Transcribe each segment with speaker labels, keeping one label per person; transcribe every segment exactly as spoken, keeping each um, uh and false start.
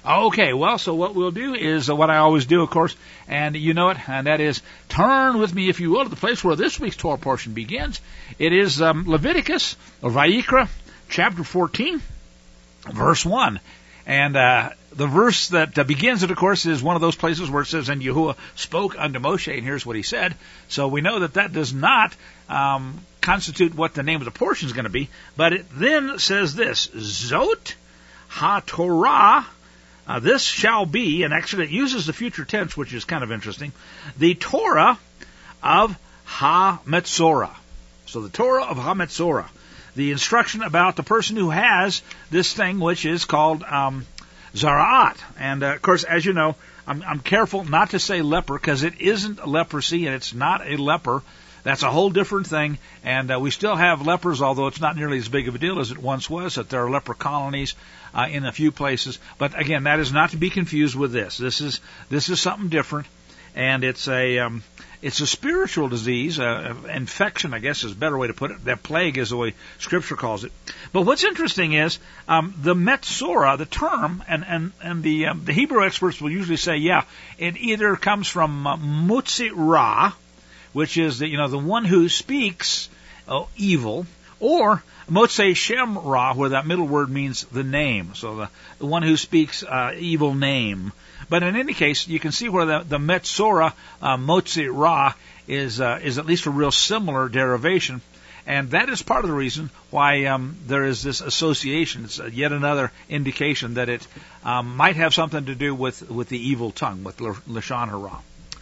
Speaker 1: Okay, well, so what we'll do is uh, what I always do, of course, and you know it, and that is turn with me, if you will, to the place where this week's Torah portion begins. It is um, Leviticus, or Vayikra, chapter fourteen, verse one. And uh, the verse that uh, begins it, of course, is one of those places where it says, and Yahuwah spoke unto Moshe, and here's what he said. So we know that that does not um, constitute what the name of the portion is going to be, but it then says this, Zot HaTorah, uh, this shall be, and actually it uses the future tense, which is kind of interesting, the Torah of HaMetzorah. So the Torah of HaMetzorah. The instruction about the person who has this thing, which is called um, Zara'at. And, uh, of course, as you know, I'm, I'm careful not to say leper, because it isn't leprosy, and it's not a leper. That's a whole different thing. And uh, we still have lepers, although it's not nearly as big of a deal as it once was, that there are leper colonies uh, in a few places. But, again, that is not to be confused with this. This is this is something different, and it's a... Um, It's a spiritual disease, uh, infection, I guess is a better way to put it. That plague is the way Scripture calls it. But what's interesting is um, the Metzorah, the term, and and and the um, the Hebrew experts will usually say, yeah, it either comes from uh, Mutzi Ra, which is the you know the one who speaks oh, evil, or Motzei Shem Ra, where that middle word means the name, so the, the one who speaks uh, evil name. But in any case, you can see where the, the Metzorah, uh, Motzi Ra, is uh, is at least a real similar derivation. And that is part of the reason why um, there is this association. It's uh, yet another indication that it um, might have something to do with, with the evil tongue, with Lashon Hara.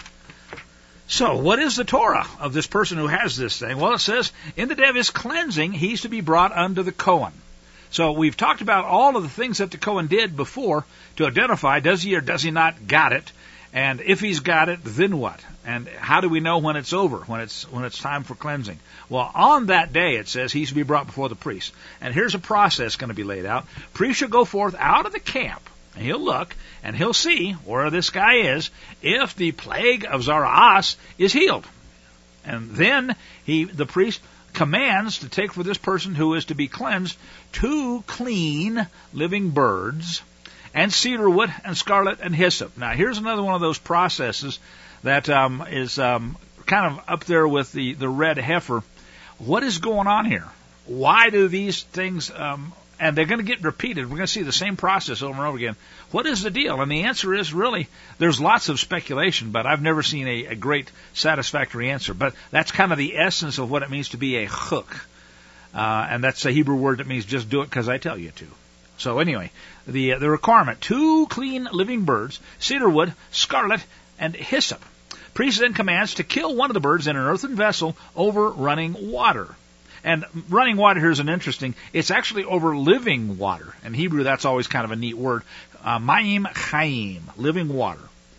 Speaker 1: So, what is the Torah of this person who has this thing? Well, it says, in the day of his cleansing, he's to be brought unto the Kohen. So we've talked about all of the things that the Kohen did before to identify, does he or does he not got it? And if he's got it, then what? And how do we know when it's over, when it's when it's time for cleansing? Well, on that day, it says he's to be brought before the priest. And here's a process going to be laid out. Priest shall go forth out of the camp, and he'll look, and he'll see where this guy is, if the plague of Zara'as is healed. And then he, the priest commands to take for this person who is to be cleansed two clean living birds and cedar wood and scarlet and hyssop. Now, here's another one of those processes that um, is um, kind of up there with the, the red heifer. What is going on here? Why do these things, um, and they're going to get repeated. We're going to see the same process over and over again. What is the deal? And the answer is really, there's lots of speculation, but I've never seen a, a great satisfactory answer. But that's kind of the essence of what it means to be a hook. Uh, and that's a Hebrew word that means just do it because I tell you to. So anyway, the, the requirement, two clean living birds, cedar wood, scarlet, and hyssop. Priest then commands to kill one of the birds in an earthen vessel over running water. And running water here is an interesting, it's actually over living water. In Hebrew, that's always kind of a neat word. Uh, Mayim Chaim, living water.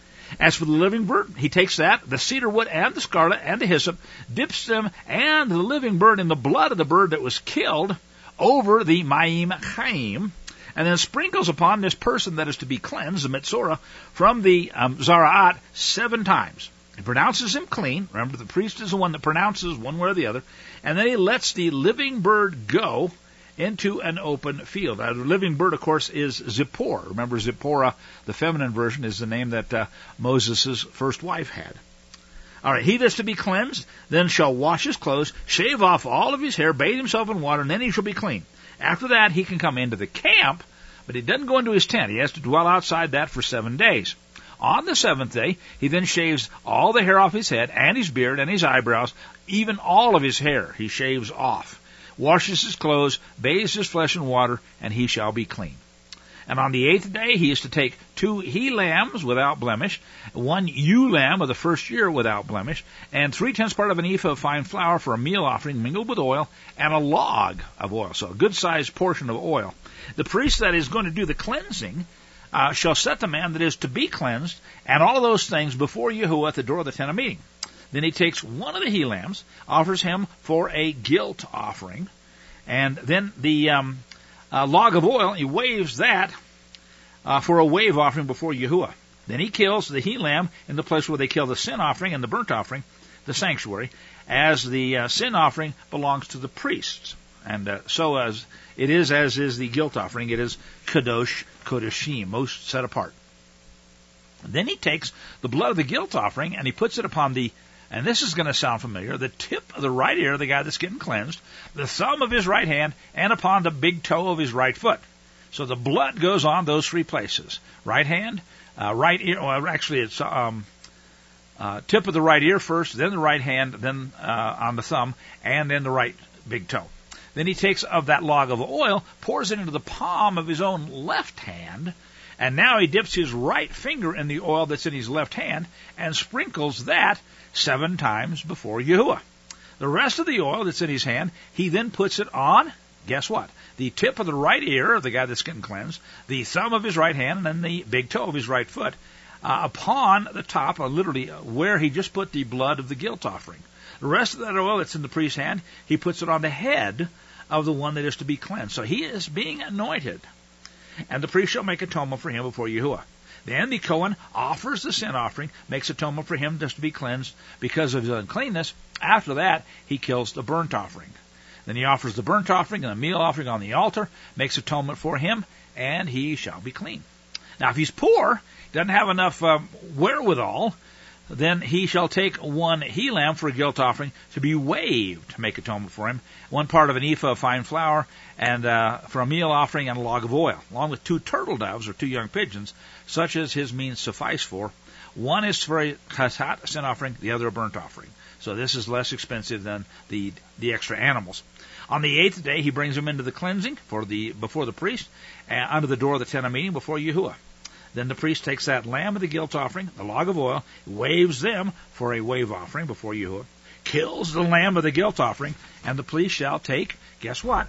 Speaker 1: As for the living bird, he takes that, the cedar wood and the scarlet and the hyssop, dips them and the living bird in the blood of the bird that was killed over the Mayim Chaim, and then sprinkles upon this person that is to be cleansed, the Metzorah, from the um, Zara'at seven times. He pronounces him clean. Remember, the priest is the one that pronounces one way or the other. And then he lets the living bird go into an open field. Now, the living bird, of course, is Zippor. Remember, Zipporah, the feminine version, is the name that uh, Moses' first wife had. All right, he that's to be cleansed, then shall wash his clothes, shave off all of his hair, bathe himself in water, and then he shall be clean. After that, he can come into the camp, but he doesn't go into his tent. He has to dwell outside that for seven days. On the seventh day, he then shaves all the hair off his head and his beard and his eyebrows, even all of his hair he shaves off, washes his clothes, bathes his flesh in water, and he shall be clean. And on the eighth day, he is to take two he-lambs without blemish, one ewe-lamb of the first year without blemish, and three-tenths part of an ephah of fine flour for a meal offering mingled with oil, and a log of oil, so a good-sized portion of oil. The priest that is going to do the cleansing Uh, shall set the man that is to be cleansed, and all of those things before Yahuwah at the door of the tent of meeting. Then he takes one of the he-lambs, offers him for a guilt offering, and then the um, uh, log of oil, he waves that uh, for a wave offering before Yahuwah. Then he kills the he-lamb in the place where they kill the sin offering and the burnt offering, the sanctuary, as the uh, sin offering belongs to the priests. And uh, so as it is, as is the guilt offering, it is kadosh kodashim, most set apart. Then he takes the blood of the guilt offering and he puts it upon the, and this is going to sound familiar, the tip of the right ear of the guy that's getting cleansed, the thumb of his right hand, and upon the big toe of his right foot. So the blood goes on those three places. Right hand, uh, right ear, well, actually it's um, uh, tip of the right ear first, then the right hand, then uh, on the thumb, and then the right big toe. Then he takes of that log of oil, pours it into the palm of his own left hand, and now he dips his right finger in the oil that's in his left hand and sprinkles that seven times before Yahuwah. The rest of the oil that's in his hand, he then puts it on, guess what? The tip of the right ear of the guy that's getting cleansed, the thumb of his right hand, and then the big toe of his right foot, uh, upon the top, or literally where he just put the blood of the guilt offering. The rest of that oil that's in the priest's hand, he puts it on the head of the one that is to be cleansed. So he is being anointed. And the priest shall make atonement for him before Yahuwah. Then the Kohen offers the sin offering, makes atonement for him just to be cleansed because of his uncleanness. After that, he kills the burnt offering. Then he offers the burnt offering and the meal offering on the altar, makes atonement for him, and he shall be clean. Now, if he's poor, doesn't have enough um, wherewithal, then he shall take one he lamb for a guilt offering to be waved to make atonement for him, one part of an ephah of fine flour, and uh, for a meal offering and a log of oil, along with two turtle doves or two young pigeons, such as his means suffice for. One is for a chasat, a sin offering, the other a burnt offering. So this is less expensive than the the extra animals. On the eighth day, he brings them into the cleansing for the before the priest, uh, under the door of the tent of meeting before Yahuwah. Then the priest takes that lamb of the guilt offering, the log of oil, waves them for a wave offering before Yahuwah, kills the lamb of the guilt offering, and the priest shall take, guess what?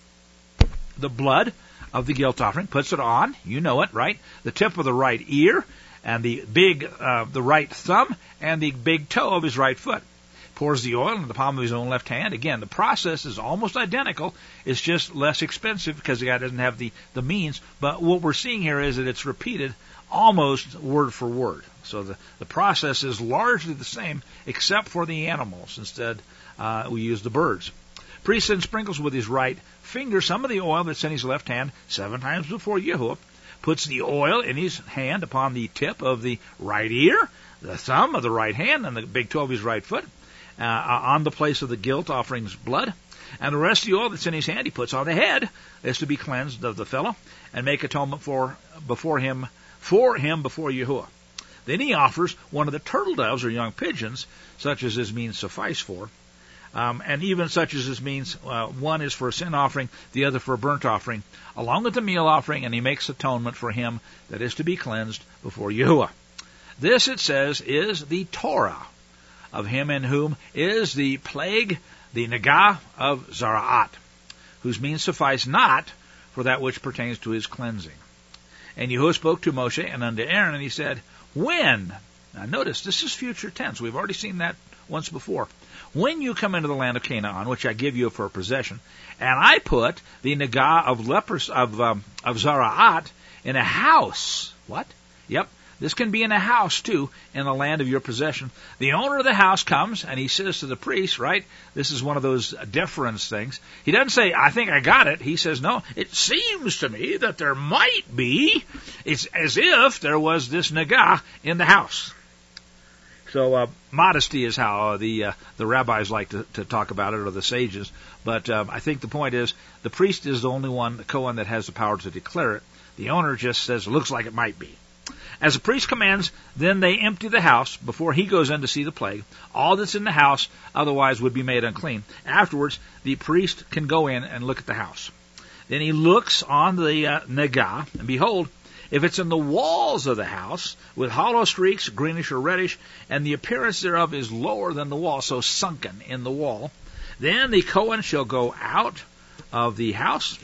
Speaker 1: The blood of the guilt offering, puts it on, you know it, right? The tip of the right ear, and the big, uh, the right thumb, and the big toe of his right foot. Pours the oil in the palm of his own left hand. Again, the process is almost identical. It's just less expensive because the guy doesn't have the, the means. But what we're seeing here is that it's repeated almost word for word. So the, the process is largely the same except for the animals. Instead, uh, we use the birds. Priest then sprinkles with his right finger some of the oil that's in his left hand seven times before Yahuwah. Puts the oil in his hand upon the tip of the right ear, the thumb of the right hand, and the big toe of his right foot. Uh, on the place of the guilt offering's blood, and the rest of the oil that's in his hand he puts on the head is to be cleansed of the fellow and make atonement for before him for him before Yahuwah. Then he offers one of the turtle doves or young pigeons, such as his means suffice for, um, and even such as his means. Uh, one is for a sin offering, the other for a burnt offering, along with the meal offering, and he makes atonement for him that is to be cleansed before Yahuwah. This, it says, is the Torah of him in whom is the plague, the negah of Zara'at, whose means suffice not for that which pertains to his cleansing. And Yahuwah spoke to Moshe and unto Aaron, and he said, when, now notice, this is future tense, we've already seen that once before, when you come into the land of Canaan, which I give you for a possession, and I put the negah of lepers, of, um, of Zara'at in a house, what? Yep. This can be in a house, too, in the land of your possession. The owner of the house comes, and he says to the priest, right, this is one of those deference things. He doesn't say, I think I got it. He says, no, it seems to me that there might be. It's as if there was this negah in the house. So uh, modesty is how uh, the uh, the rabbis like to, to talk about it, or the sages. But um, I think the point is, the priest is the only one, the Kohen, that has the power to declare it. The owner just says, it looks like it might be. As the priest commands, then they empty the house before he goes in to see the plague. All that's in the house otherwise would be made unclean. Afterwards, the priest can go in and look at the house. Then he looks on the uh, negah, and behold, if it's in the walls of the house, with hollow streaks, greenish or reddish, and the appearance thereof is lower than the wall, so sunken in the wall, then the Kohen shall go out of the house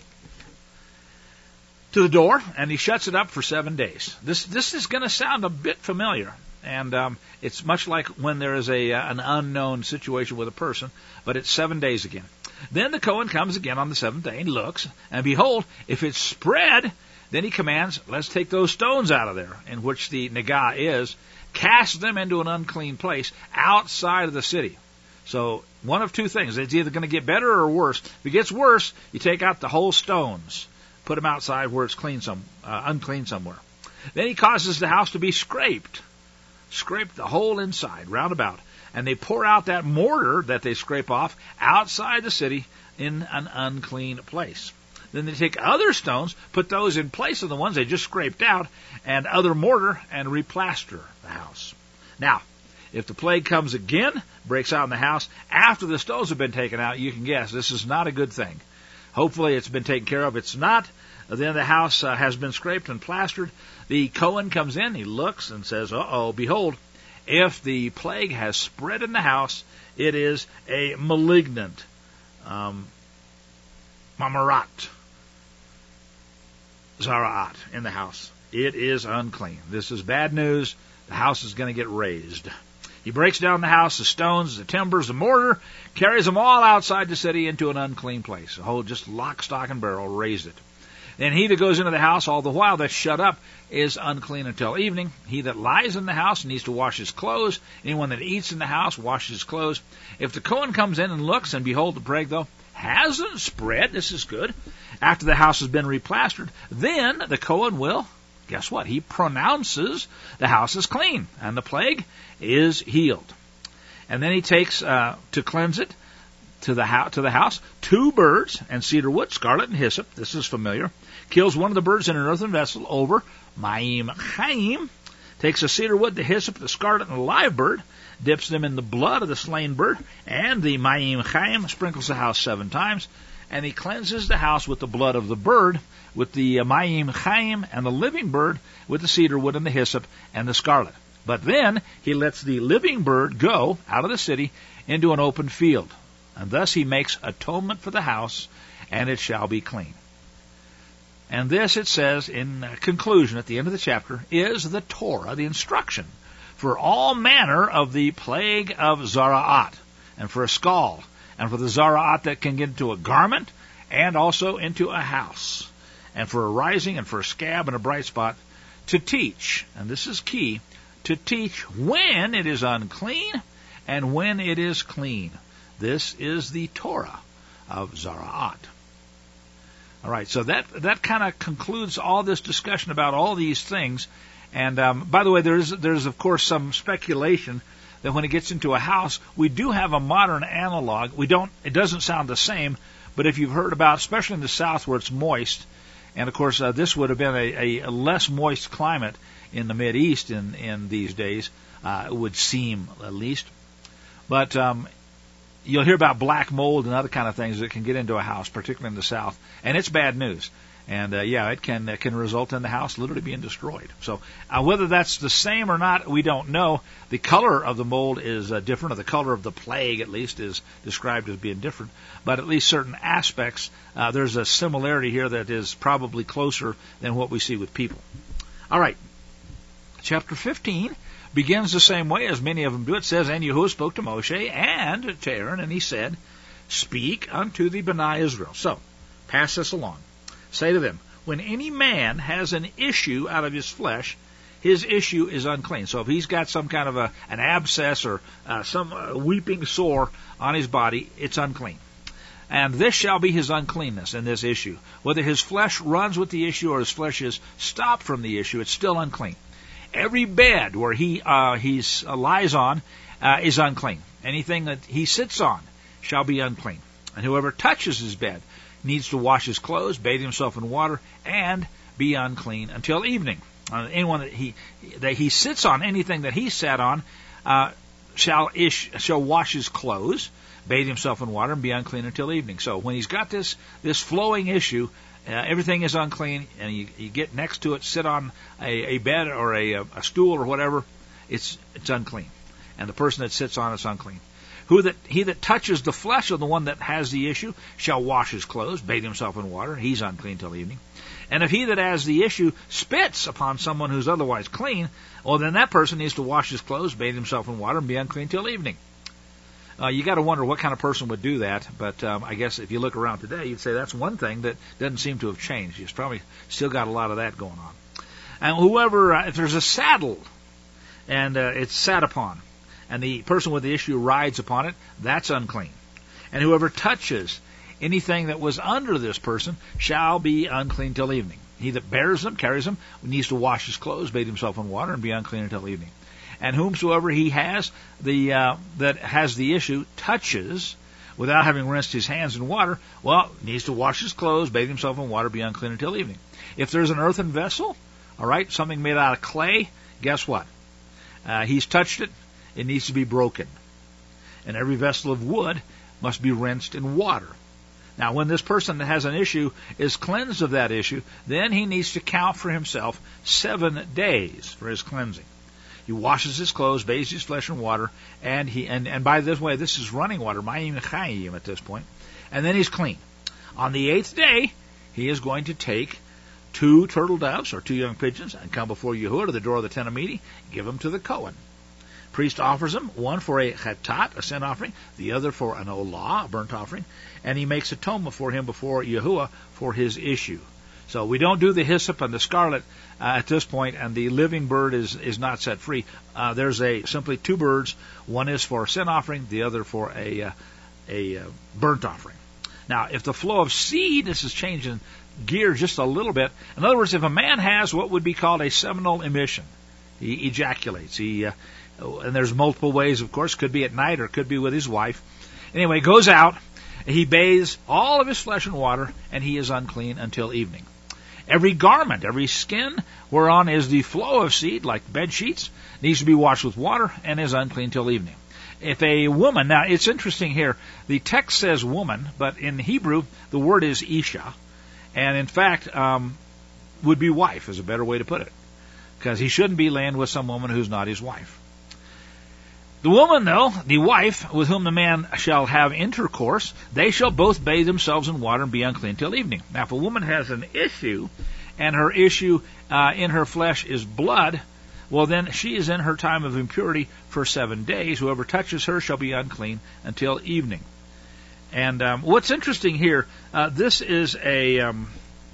Speaker 1: to the door, and he shuts it up for seven days. This this is going to sound a bit familiar, and um, it's much like when there is a uh, an unknown situation with a person, but it's seven days again. Then the Kohen comes again on the seventh day and looks, and behold, if it's spread, then he commands, let's take those stones out of there, in which the negah is, cast them into an unclean place outside of the city. So one of two things. It's either going to get better or worse. If it gets worse, you take out the whole stones, put them outside where it's clean some, uh, unclean somewhere. Then he causes the house to be scraped, scrape the whole inside, round about, and they pour out that mortar that they scrape off outside the city in an unclean place. Then they take other stones, put those in place of the ones they just scraped out, and other mortar, and replaster the house. Now, if the plague comes again, breaks out in the house, after the stones have been taken out, you can guess this is not a good thing. Hopefully it's been taken care of. It's not. Then the house uh, has been scraped and plastered. The Kohen comes in, he looks and says, uh-oh, behold, if the plague has spread in the house, it is a malignant um, mamarat, zaraat in the house. It is unclean. This is bad news. The house is going to get razed. He breaks down the house, the stones, the timbers, the mortar, carries them all outside the city into an unclean place. The whole just lock, stock, and barrel razed it. And he that goes into the house all the while that's shut up is unclean until evening. He that lies in the house needs to wash his clothes. Anyone that eats in the house washes his clothes. If the Kohen comes in and looks, and behold, the plague, though, hasn't spread, this is good, after the house has been replastered, then the Kohen will, guess what? He pronounces the house is clean, and the plague is healed. And then he takes, uh, to cleanse it, to the, ho- to the house, two birds and cedar wood, scarlet and hyssop, this is familiar, kills one of the birds in an earthen vessel over Ma'im Chaim, takes the cedar wood, the hyssop, the scarlet, and the live bird, dips them in the blood of the slain bird, and the Ma'im Chaim, sprinkles the house seven times, and he cleanses the house with the blood of the bird, with the uh, Ma'im Chaim, and the living bird, with the cedar wood and the hyssop and the scarlet. But then he lets the living bird go out of the city into an open field. And thus he makes atonement for the house, and it shall be clean. And this, it says in conclusion at the end of the chapter, is the Torah, the instruction, for all manner of the plague of Zaraat, and for a skull, and for the Zaraat that can get into a garment, and also into a house, and for a rising, and for a scab, and a bright spot, to teach, and this is key, to teach when it is unclean, and when it is clean. This is the Torah of Zaraat. All right, so that that kind of concludes all this discussion about all these things. And um, by the way, there's there's of course some speculation that when it gets into a house, we do have a modern analog. We don't. It doesn't sound the same, but if you've heard about, especially in the South where it's moist, and of course uh, this would have been a, a less moist climate in the Mideast in in these days. Uh, it would seem at least, but. Um, You'll hear about black mold and other kind of things that can get into a house, particularly in the South, and it's bad news. And uh, yeah, it can uh, can result in the house literally being destroyed. So uh, whether that's the same or not, we don't know. The color of the mold is uh, different, or the color of the plague, at least, is described as being different. But at least certain aspects, uh, there's a similarity here that is probably closer than what we see with people. All right, chapter fifteen. Begins the same way as many of them do. It says, and Yahuwah spoke to Moshe and to Aaron, and he said, speak unto the Bnei Israel. So, pass this along. Say to them, when any man has an issue out of his flesh, his issue is unclean. So if he's got some kind of a, an abscess or uh, some uh, weeping sore on his body, it's unclean. And this shall be his uncleanness in this issue. Whether his flesh runs with the issue or his flesh is stopped from the issue, it's still unclean. Every bed where he uh, he's, uh, lies on uh, is unclean. Anything that he sits on shall be unclean. And whoever touches his bed needs to wash his clothes, bathe himself in water, and be unclean until evening. Uh, anyone that he that he sits on, anything that he sat on, uh, shall ish, shall wash his clothes, bathe himself in water, and be unclean until evening. So when he's got this this flowing issue, Uh, everything is unclean, and you, you get next to it, sit on a, a bed or a, a stool or whatever, it's it's unclean. And the person that sits on it's unclean. Who that he that touches the flesh of the one that has the issue shall wash his clothes, bathe himself in water, he's unclean till evening. And if he that has the issue spits upon someone who's otherwise clean, well, then that person needs to wash his clothes, bathe himself in water, and be unclean till evening. Uh, you got to wonder what kind of person would do that, but um, I guess if you look around today, you'd say that's one thing that doesn't seem to have changed. You've probably still got a lot of that going on. And whoever, uh, if there's a saddle, and uh, it's sat upon, and the person with the issue rides upon it, that's unclean. And whoever touches anything that was under this person shall be unclean till evening. He that bears them, carries them, needs to wash his clothes, bathe himself in water, and be unclean until evening. And whomsoever he has the uh, that has the issue touches without having rinsed his hands in water, well, needs to wash his clothes, bathe himself in water, be unclean until evening. If there's an earthen vessel, all right, something made out of clay, guess what? Uh, he's touched it, it needs to be broken. And every vessel of wood must be rinsed in water. Now, when this person that has an issue is cleansed of that issue, then he needs to count for himself seven days for his cleansing. He washes his clothes, bathes his flesh in water, and he and, and by this way, this is running water, mayim chayim at this point, and then he's clean. On the eighth day, he is going to take two turtle doves or two young pigeons and come before Yahuwah to the door of the tent of meeting, give them to the Kohen. Priest offers them, one for a chatat, a sin offering, the other for an olah, a burnt offering, and he makes atonement for him before Yahuwah for his issue. So we don't do the hyssop and the scarlet uh, at this point, and the living bird is, is not set free. Uh, there's a simply two birds. One is for a sin offering, the other for a uh, a uh, burnt offering. Now, if the flow of seed, this is changing gear just a little bit. In other words, if a man has what would be called a seminal emission, he ejaculates. He uh, and there's multiple ways, of course. Could be at night or could be with his wife. Anyway, goes out. He bathes all of his flesh in water, and he is unclean until evening. Every garment, every skin whereon is the flow of seed, like bed sheets, needs to be washed with water and is unclean till evening. If a woman, now it's interesting here, the text says woman, but in Hebrew the word is isha, and in fact um, would be wife is a better way to put it, because he shouldn't be laying with some woman who's not his wife. The woman, though, the wife, with whom the man shall have intercourse, they shall both bathe themselves in water and be unclean till evening. Now, if a woman has an issue, and her issue uh, in her flesh is blood, well, then she is in her time of impurity for seven days. Whoever touches her shall be unclean until evening. And um, what's interesting here, uh, this is a, um,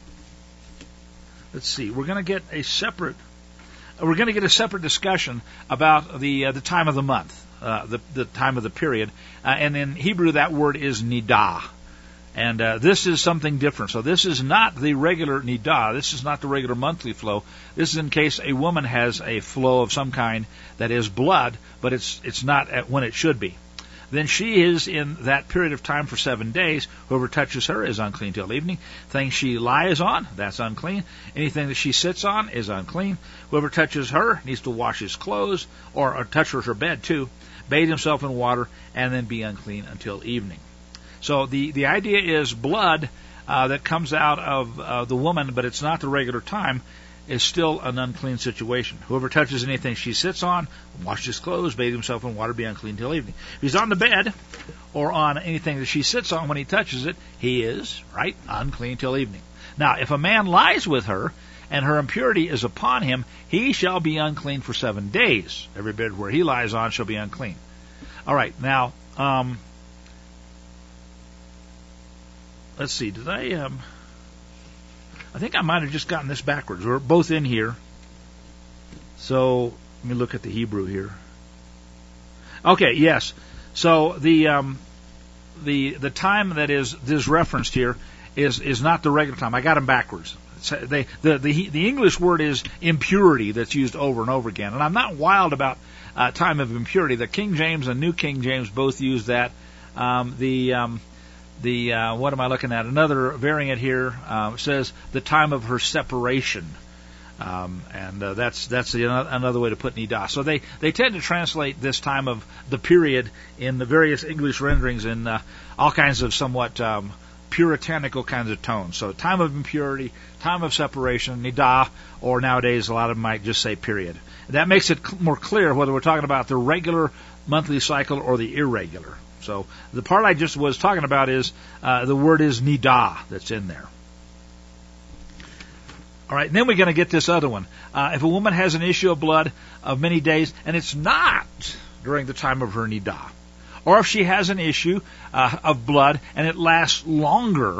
Speaker 1: let's see, we're going to get a separate... We're going to get a separate discussion about the uh, the time of the month, uh, the the time of the period, uh, and in Hebrew that word is nidah, and uh, this is something different. So this is not the regular nidah. This is not the regular monthly flow. This is in case a woman has a flow of some kind that is blood, but it's it's not at when it should be. Then she is in that period of time for seven days. Whoever touches her is unclean till evening. Things she lies on, that's unclean. Anything that she sits on is unclean. Whoever touches her needs to wash his clothes, or, or touch her, her bed too, bathe himself in water, and then be unclean until evening. So the, the idea is blood uh, that comes out of uh, the woman, but it's not the regular time, is still an unclean situation. Whoever touches anything she sits on, wash his clothes, bathe himself in water, be unclean till evening. If he's on the bed or on anything that she sits on when he touches it, he is, right, unclean till evening. Now, if a man lies with her and her impurity is upon him, he shall be unclean for seven days. Every bed where he lies on shall be unclean. All right, now, um, let's see, did I... Um, I think I might have just gotten this backwards. We're both in here. So let me look at the Hebrew here. Okay, yes. So the um, the the time that is is referenced here is is not the regular time. I got them backwards. They, the the the English word is impurity that's used over and over again. And I'm not wild about uh, time of impurity. The King James and New King James both use that. Um, the um, The uh, what am I looking at? Another variant here uh, says the time of her separation, um, and uh, that's that's the, another way to put nidah. So they, they tend to translate this time of the period in the various English renderings in uh, all kinds of somewhat um, puritanical kinds of tones. So time of impurity, time of separation, nidah, or nowadays a lot of them might just say period. That makes it cl- more clear whether we're talking about the regular monthly cycle or the irregular. So the part I just was talking about is uh, the word is nidah that's in there. All right, and then we're going to get this other one. Uh, if a woman has an issue of blood of many days, and it's not during the time of her nidah, or if she has an issue uh, of blood and it lasts longer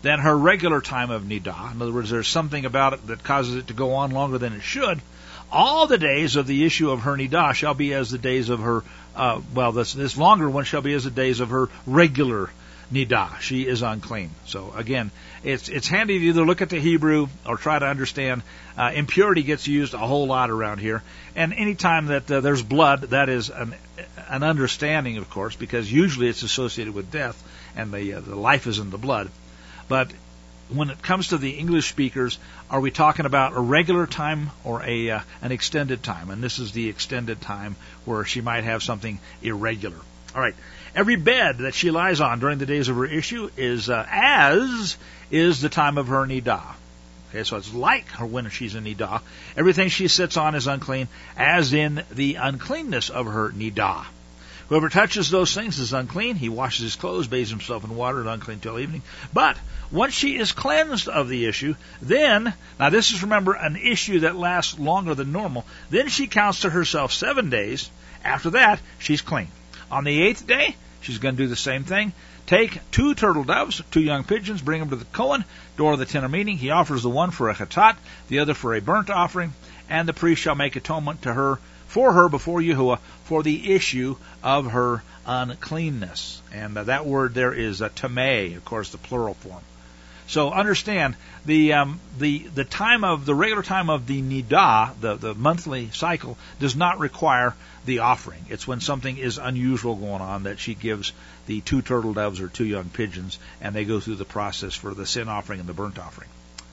Speaker 1: than her regular time of nidah, in other words, there's something about it that causes it to go on longer than it should, all the days of the issue of her nidah shall be as the days of her, uh, well, this, this longer one shall be as the days of her regular nidah. She is unclean. So again, it's it's handy to either look at the Hebrew or try to understand. Uh, impurity gets used a whole lot around here, and any time that uh, there's blood, that is an an understanding, of course, because usually it's associated with death, and the uh, the life is in the blood. But when it comes to the English speakers, are we talking about a regular time or a uh, an extended time? And this is the extended time where she might have something irregular. All right. Every bed that she lies on during the days of her issue is uh, as is the time of her nidah. Okay, so it's like her when she's in nidah. Everything she sits on is unclean, as in the uncleanness of her nidah. Whoever touches those things is unclean. He washes his clothes, bathes himself in water, and unclean till evening. But once she is cleansed of the issue, then, now this is, remember, an issue that lasts longer than normal, then she counts to herself seven days. After that, she's clean. On the eighth day, she's going to do the same thing. Take two turtle doves, two young pigeons, bring them to the Kohen, door of the tent of meeting. He offers the one for a chatat, the other for a burnt offering, and the priest shall make atonement to her, for her before Yahuwah, for the issue of her uncleanness. And uh, that word there is uh, tameh, of course, the plural form. So understand, the um, the the time of the regular time of the nidah, the the monthly cycle, does not require the offering. It's when something is unusual going on that she gives the two turtle doves or two young pigeons, and they go through the process for the sin offering and the burnt offering.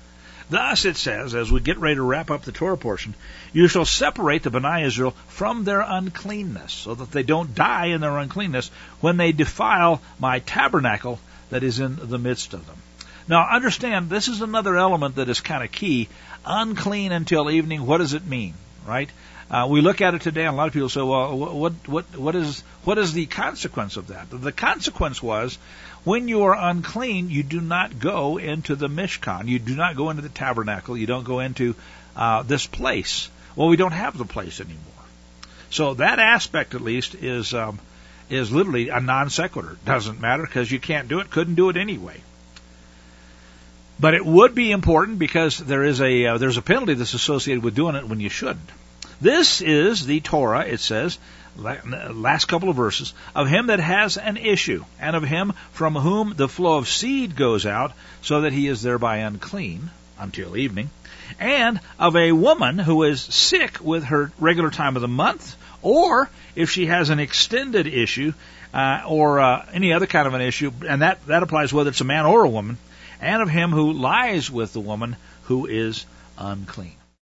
Speaker 1: Thus it says, as we get ready to wrap up the Torah portion, you shall separate the Bnei Israel from their uncleanness, so that they don't die in their uncleanness when they defile my tabernacle that is in the midst of them. Now, understand, this is another element that is kind of key. Unclean until evening, what does it mean, right? Uh, we look at it today, and a lot of people say, well, what, what, what is, what is the consequence of that? The consequence was, when you are unclean, you do not go into the Mishkan. You do not go into the tabernacle. You don't go into uh, this place. Well, we don't have the place anymore. So that aspect, at least, is um, is literally a non sequitur. Doesn't matter, because you can't do it, couldn't do it anyway. But it would be important because there is a uh, there's a penalty that's associated with doing it when you shouldn't. This is the Torah, it says, last couple of verses, of him that has an issue, and of him from whom the flow of seed goes out, so that he is thereby unclean until evening, and of a woman who is sick with her regular time of the month, or if she has an extended issue, uh, or uh, any other kind of an issue, and that, that applies whether it's a man or a woman, and of him who lies with the woman who is unclean.